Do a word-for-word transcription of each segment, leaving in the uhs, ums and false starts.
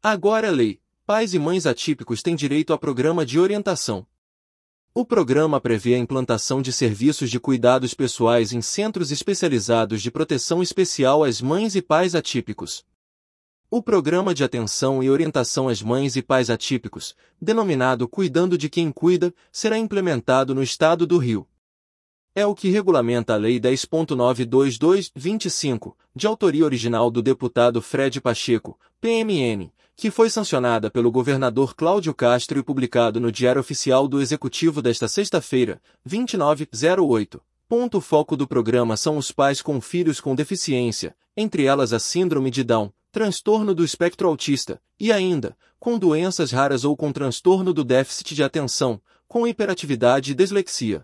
Agora é lei. Pais e mães atípicos têm direito a programa de orientação. O programa prevê a implantação de serviços de cuidados pessoais em centros especializados de proteção especial às mães e pais atípicos. O Programa de Atenção e Orientação às Mães e Pais Atípicos, denominado Cuidando de Quem Cuida, será implementado no Estado do Rio. É o que regulamenta a Lei dez ponto novecentos e vinte e dois vinte e cinco, de autoria original do deputado Fred Pacheco, P M N, que foi sancionada pelo governador Cláudio Castro e publicado no Diário Oficial do Executivo desta sexta-feira, vinte e nove de oito. O foco do programa são os pais com filhos com deficiência, entre elas a síndrome de Down, transtorno do espectro autista, e ainda, com doenças raras ou com transtorno do déficit de atenção, com hiperatividade e dislexia.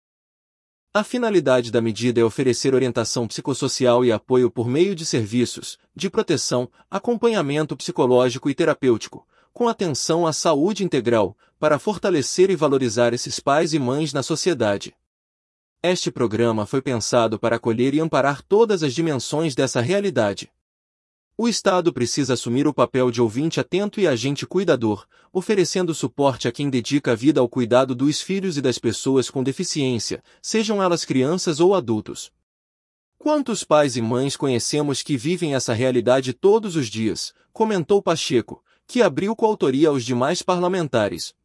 A finalidade da medida é oferecer orientação psicossocial e apoio por meio de serviços de proteção, acompanhamento psicológico e terapêutico, com atenção à saúde integral, para fortalecer e valorizar esses pais e mães na sociedade. Este programa foi pensado para acolher e amparar todas as dimensões dessa realidade. O Estado precisa assumir o papel de ouvinte atento e agente cuidador, oferecendo suporte a quem dedica a vida ao cuidado dos filhos e das pessoas com deficiência, sejam elas crianças ou adultos. Quantos pais e mães conhecemos que vivem essa realidade todos os dias, comentou Pacheco, que abriu coautoria aos demais parlamentares.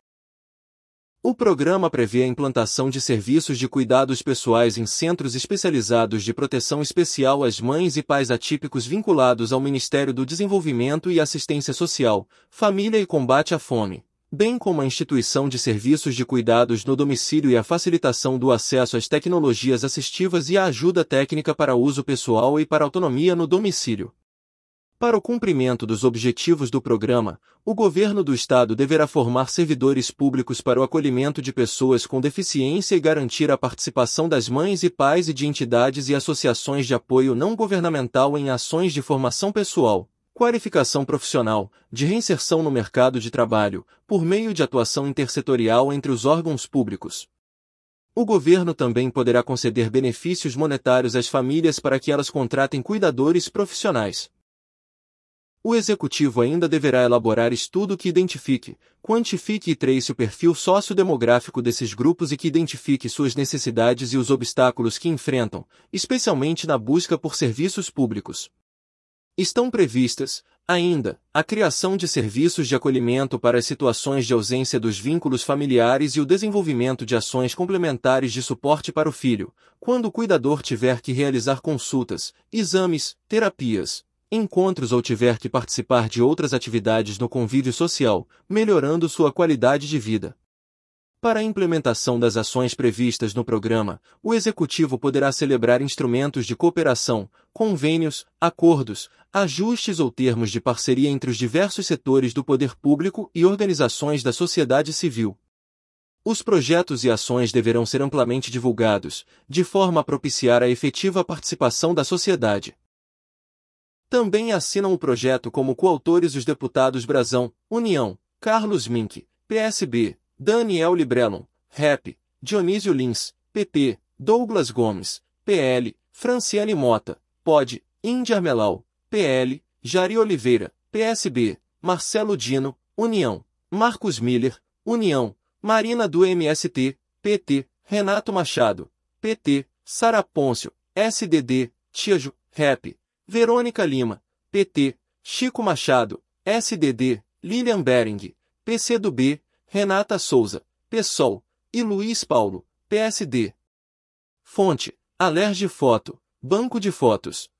O programa prevê a implantação de serviços de cuidados pessoais em centros especializados de proteção especial às mães e pais atípicos vinculados ao Ministério do Desenvolvimento e Assistência Social, Família e Combate à Fome, bem como a instituição de serviços de cuidados no domicílio e a facilitação do acesso às tecnologias assistivas e à ajuda técnica para uso pessoal e para autonomia no domicílio. Para o cumprimento dos objetivos do programa, o governo do Estado deverá formar servidores públicos para o acolhimento de pessoas com deficiência e garantir a participação das mães e pais e de entidades e associações de apoio não governamental em ações de formação pessoal, qualificação profissional, de reinserção no mercado de trabalho, por meio de atuação intersetorial entre os órgãos públicos. O governo também poderá conceder benefícios monetários às famílias para que elas contratem cuidadores profissionais. O Executivo ainda deverá elaborar estudo que identifique, quantifique e trace o perfil sociodemográfico desses grupos e que identifique suas necessidades e os obstáculos que enfrentam, especialmente na busca por serviços públicos. Estão previstas, ainda, a criação de serviços de acolhimento para as situações de ausência dos vínculos familiares e o desenvolvimento de ações complementares de suporte para o filho, quando o cuidador tiver que realizar consultas, exames, terapias, encontros ou tiver que participar de outras atividades no convívio social, melhorando sua qualidade de vida. Para a implementação das ações previstas no programa, o Executivo poderá celebrar instrumentos de cooperação, convênios, acordos, ajustes ou termos de parceria entre os diversos setores do poder público e organizações da sociedade civil. Os projetos e ações deverão ser amplamente divulgados, de forma a propiciar a efetiva participação da sociedade. Também assinam o projeto como coautores os deputados Brazão, União, Carlos Mink, P S B, Daniel Librellon, R E P, Dionísio Lins, P P, Douglas Gomes, P L, Franciane Mota, P O D, Índia Armelau, P L, Jari Oliveira, P S B, Marcelo Dino, União, Marcos Miller, União, Marina do M S T, P T, Renato Machado, P T, Sara Pôncio, S D D, Tiajo, R E P, Verônica Lima, P T, Chico Machado, S D D, Lilian Bering, P C do B, Renata Souza, PSOL, e Luiz Paulo, P S D. Fonte: Alerj Foto, Banco de Fotos.